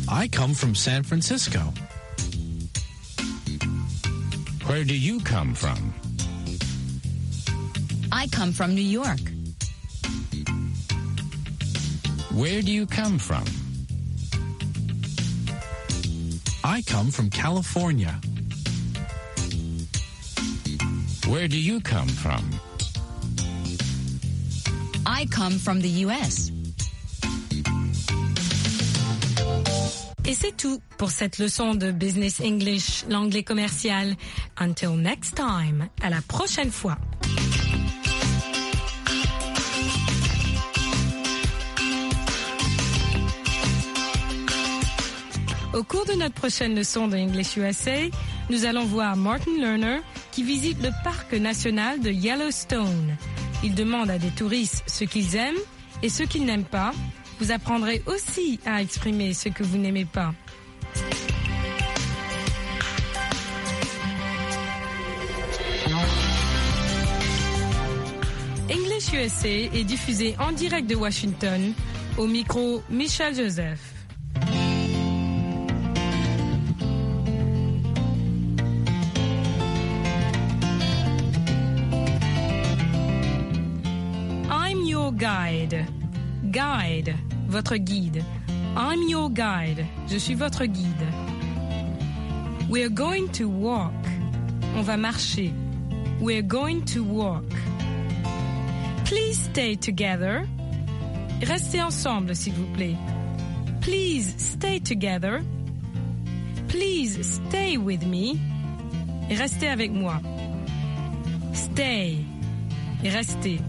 I come from San Francisco. Where do you come from? I come from New York. Where do you come from? I come from California. Where do you come from? I come from the US. Et c'est tout pour cette leçon de Business English, l'anglais commercial. Until next time, à la prochaine fois. Au cours de notre prochaine leçon de English USA, nous allons voir Martin Lerner qui visite le parc national de Yellowstone. Il demande à des touristes ce qu'ils aiment et ce qu'ils n'aiment pas. Vous apprendrez aussi à exprimer ce que vous n'aimez pas. English USA est diffusé en direct de Washington, au micro Michel Joseph. I'm your guide. Guide, votre guide. I'm your guide. Je suis votre guide. We're going to walk. On va marcher. We're going to walk. Please stay together. Restez ensemble, s'il vous plaît. Please stay together. Please stay with me. Restez avec moi. Stay. Restez.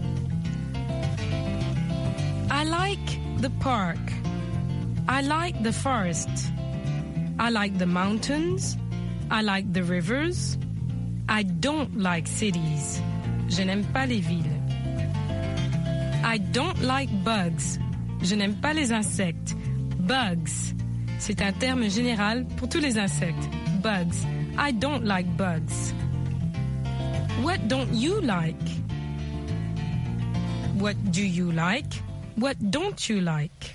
I like the park. I like the forest. I like the mountains. I like the rivers. I don't like cities. Je n'aime pas les villes. I don't like bugs. Je n'aime pas les insectes. Bugs. C'est un terme général pour tous les insectes. Bugs. I don't like bugs. What don't you like? What do you like? What don't you like?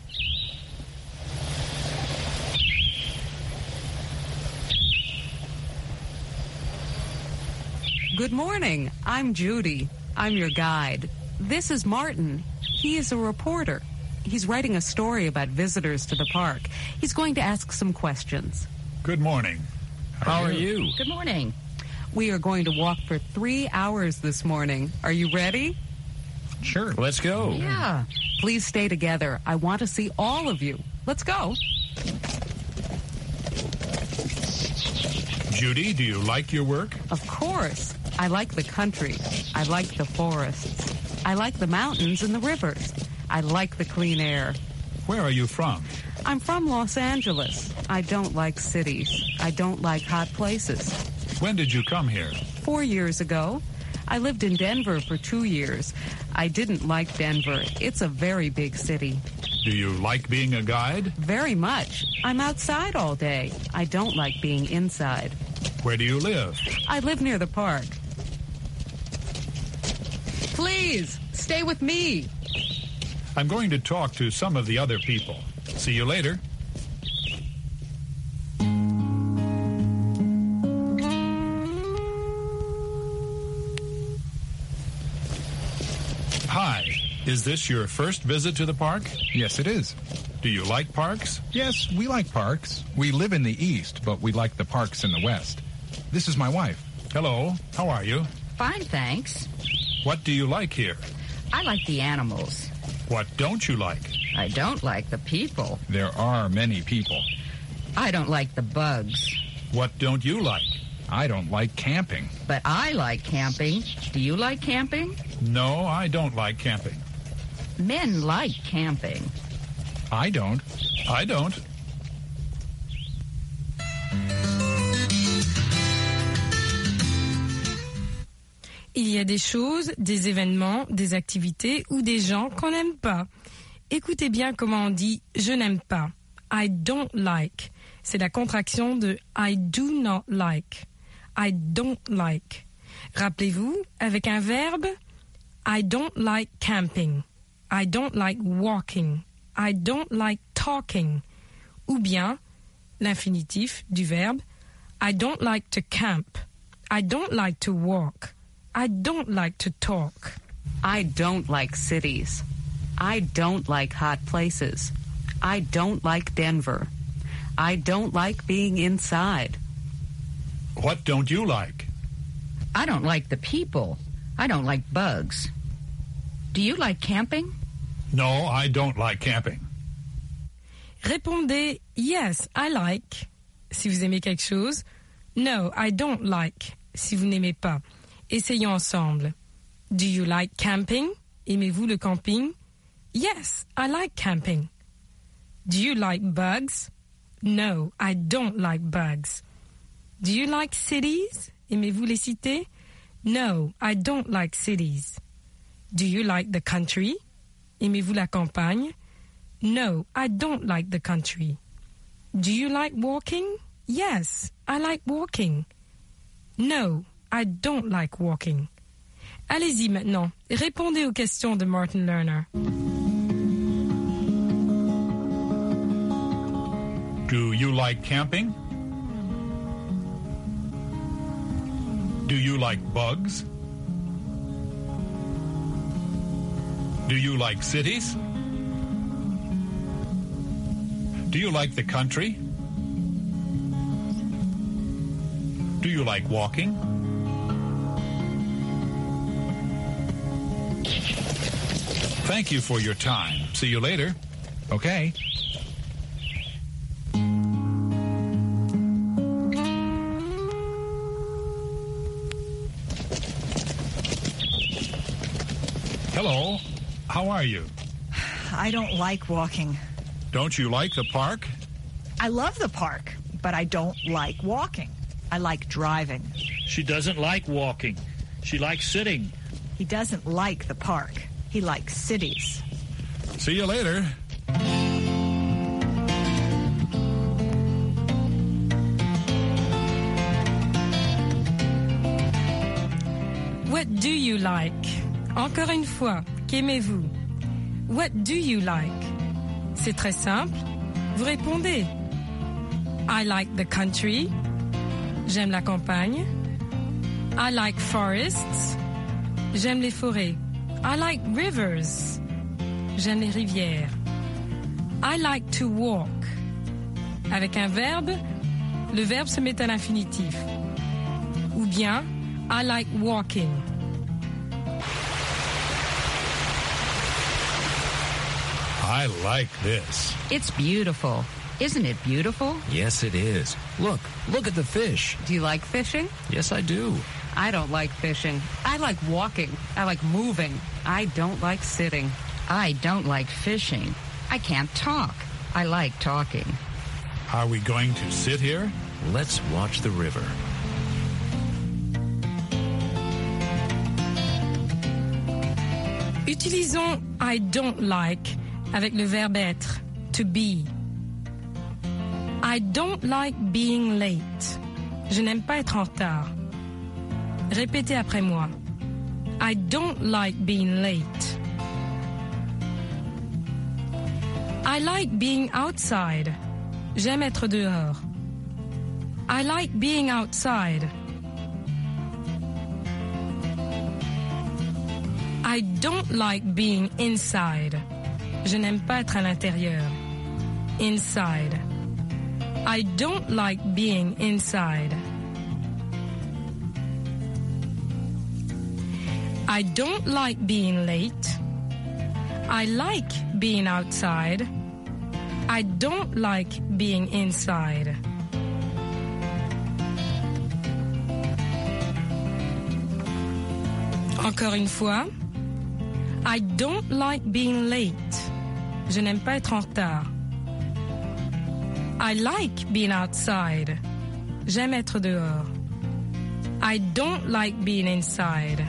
Good morning. I'm Judy. I'm your guide. This is Martin. He is a reporter. He's writing a story about visitors to the park. He's going to ask some questions. Good morning. How are you? Good morning. We are going to walk for 3 hours this morning. Are you ready? Sure. Let's go. Yeah. Please stay together. I want to see all of you. Let's go. Judy, do you like your work? Of course. I like the country. I like the forests. I like the mountains and the rivers. I like the clean air. Where are you from? I'm from Los Angeles. I don't like cities. I don't like hot places. When did you come here? 4 years ago. I lived in Denver for 2 years. I didn't like Denver. It's a very big city. Do you like being a guide? Very much. I'm outside all day. I don't like being inside. Where do you live? I live near the park. Please, stay with me. I'm going to talk to some of the other people. See you later. Hi, is this your first visit to the park? Yes, it is. Do you like parks? Yes, we like parks. We live in the east, but we like the parks in the west. This is my wife. Hello, how are you? Fine, thanks. What do you like here? I like the animals. What don't you like? I don't like the people. There are many people. I don't like the bugs. What don't you like? I don't like camping. But I like camping. Do you like camping? No, I don't like camping. Men like camping. I don't. I don't. Il y a des choses, des événements, des activités ou des gens qu'on n'aime pas. Écoutez bien comment on dit « je n'aime pas ». I don't like. C'est la contraction de I do not like. I don't like. Rappelez-vous, avec un verbe, I don't like camping. I don't like walking. I don't like talking. Ou bien, l'infinitif du verbe I don't like to camp. I don't like to walk. I don't like to talk. I don't like cities. I don't like hot places. I don't like Denver. I don't like being inside. What don't you like? I don't like the people. I don't like bugs. Do you like camping? No, I don't like camping. Répondez yes, I like si vous aimez quelque chose. No, I don't like si vous n'aimez pas. Essayons ensemble. Do you like camping? Aimez-vous le camping? Yes, I like camping. Do you like bugs? No, I don't like bugs. Do you like cities? Aimez-vous les cités? No, I don't like cities. Do you like the country? Aimez-vous la campagne? No, I don't like the country. Do you like walking? Yes, I like walking. No, I don't like walking. Allez-y maintenant, répondez aux questions de Martin Lerner. Do you like camping? Do you like bugs? Do you like cities? Do you like the country? Do you like walking? Thank you for your time. See you later. Okay. Hello. How are you? I don't like walking. Don't you like the park? I love the park, but I don't like walking. I like driving. She doesn't like walking. She likes sitting. He doesn't like the park. He likes cities. See you later. What do you like? Encore une fois, qu'aimez-vous? What do you like? C'est très simple. Vous répondez. I like the country. J'aime la campagne. I like forests. J'aime les forêts. I like rivers. J'aime les rivières. I like to walk. Avec un verbe, le verbe se met à l'infinitif. Ou bien, I like walking. I like this. It's beautiful. Isn't it beautiful? Yes, it is. Look at the fish. Do you like fishing? Yes, I do. I don't like fishing. I like walking. I like moving. I don't like sitting. I don't like fishing. I can't talk. I like talking. Are we going to sit here? Let's watch the river. Utilisons I don't like avec le verbe être, to be. I don't like being late. Je n'aime pas être en retard. Répétez après moi. I don't like being late. I like being outside. J'aime être dehors. I like being outside. I don't like being inside. Je n'aime pas être à l'intérieur. Inside. I don't like being inside. I don't like being late. I like being outside. I don't like being inside. Encore une fois. I don't like being late. Je n'aime pas être en retard. I like being outside. J'aime être dehors. I don't like being inside.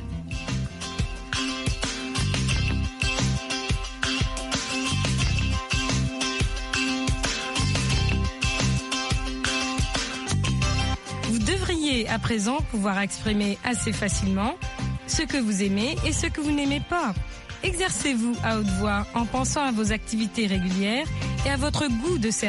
Vous devriez à présent pouvoir exprimer assez facilement ce que vous aimez et ce que vous n'aimez pas. Exercez-vous à haute voix en pensant à vos activités régulières et à votre goût de service.